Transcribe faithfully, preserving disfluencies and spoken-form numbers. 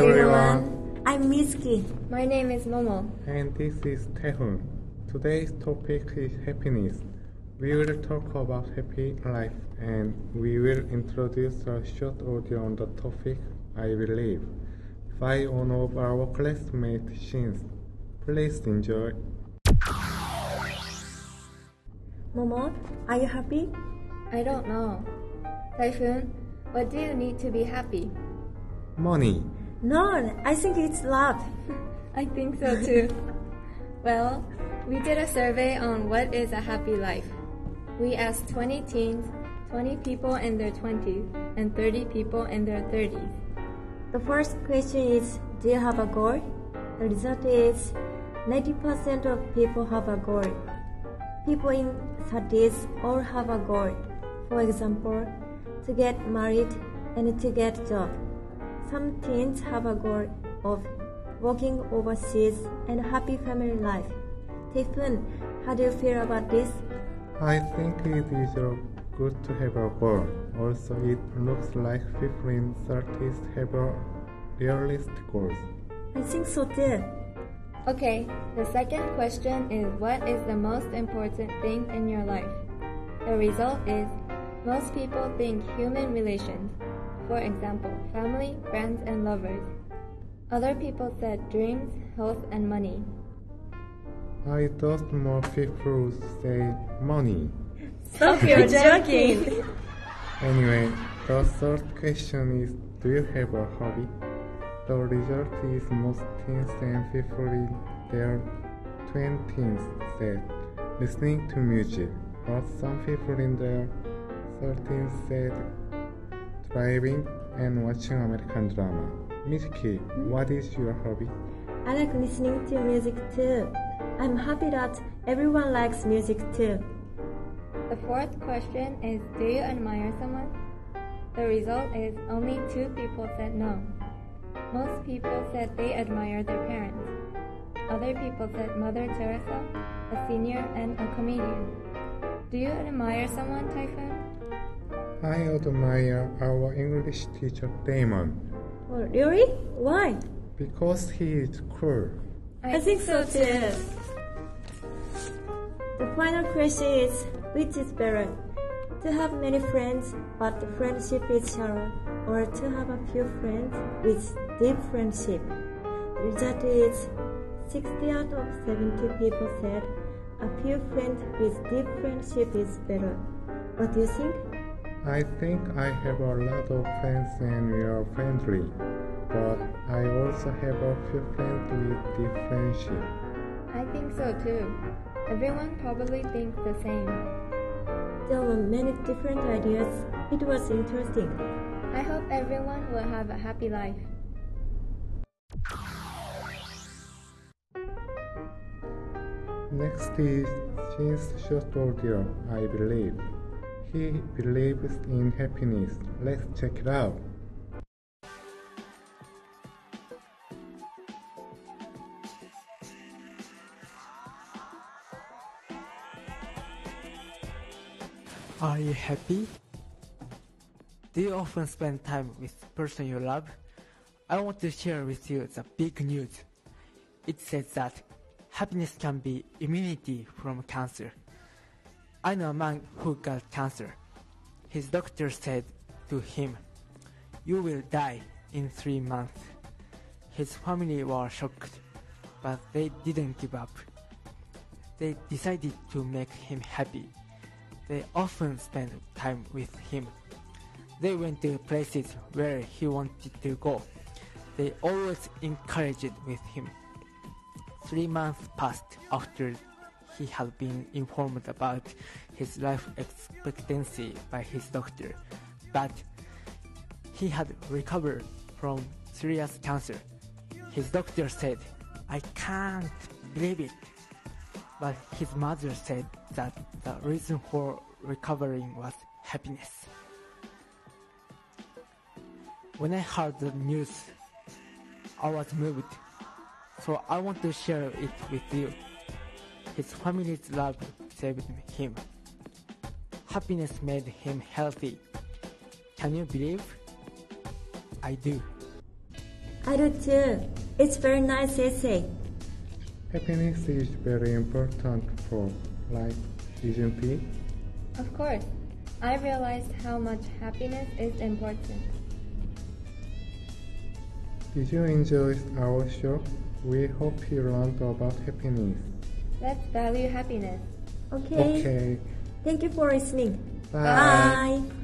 everyone. I'm Mitsuki. My name is Momo. And this is Taehoon. Today's topic is happiness. We will talk about happy life and we will introduce a short audio on the topic, I believe, by one of our classmates, Shins. Please enjoy. Momo, are you happy? I don't know. Typhoon, what do you need to be happy? Money. No, I think it's love. I think so too. Well, we did a survey on what is a happy life. We asked twenty teens, twenty people in their twenties, and thirty people in their thirties. The first question is, do you have a goal? The result is ninety percent of people have a goal. People in thirties all have a goal. For example, to get married and to get a job. Some teens have a goal of working overseas and a happy family life. Typhoon, how do you feel about this? I think it is good to have a goal. Also, it looks like people in thirties have a realistic goals. I think so too. Okay, the second question is, what is the most important thing in your life? The result is, most people think human relations. For example, family, friends, and lovers. Other people said dreams, health, and money. I thought more people say money. Stop your joking! Anyway, the third question is, do you have a hobby? The result is most teens and people in their twenties said listening to music, but some people in their thirties said driving and watching American drama. Mitsuki, what is your hobby? I like listening to music too. I'm happy that everyone likes music too. The fourth question is, do you admire someone? The result is only two people said no. Most people said they admire their parents. Other people said Mother Teresa, a senior, and a comedian. Do you admire someone, Typhoon? I admire our English teacher Damon. Oh, really? Why? Because he is cool. I, I think so too. The final question is, which is better? To have many friends but the friendship is shallow, or to have a few friends with deep friendship? The result is sixty out of seventy people said a few friends with deep friendship is better. What do you think? I think I have a lot of friends and we are friendly, but I also have a few friends with deep friendship. I think so too. Everyone probably thinks the same. There were many different ideas. It was interesting. I hope everyone will have a happy life. Next is Shin's short audio, I believe. He believes in happiness. Let's check it out. Are you happy? Do you often spend time with the person you love? I want to share with you the big news. It says that happiness can be immunity from cancer. I know a man who got cancer. His doctor said to him, "You will die in three months." His family were shocked, but they didn't give up. They decided to make him happy. They often spent time with him. They went to places where he wanted to go. They always encouraged with him. Three months passed after he had been informed about his life expectancy by his doctor, but he had recovered from serious cancer. His doctor said, "I can't believe it." But his mother said that the reason for recovering was happiness. When I heard the news, I was moved, so I want to share it with you. His family's love saved him. Happiness made him healthy. Can you believe? I do. I do too. It's very nice essay. Happiness is very important for life, isn't it? Of course, I realized how much happiness is important. Did you enjoy our show? We hope you learned about happiness. Let's value happiness. Okay. Okay. Thank you for listening. Bye. Bye.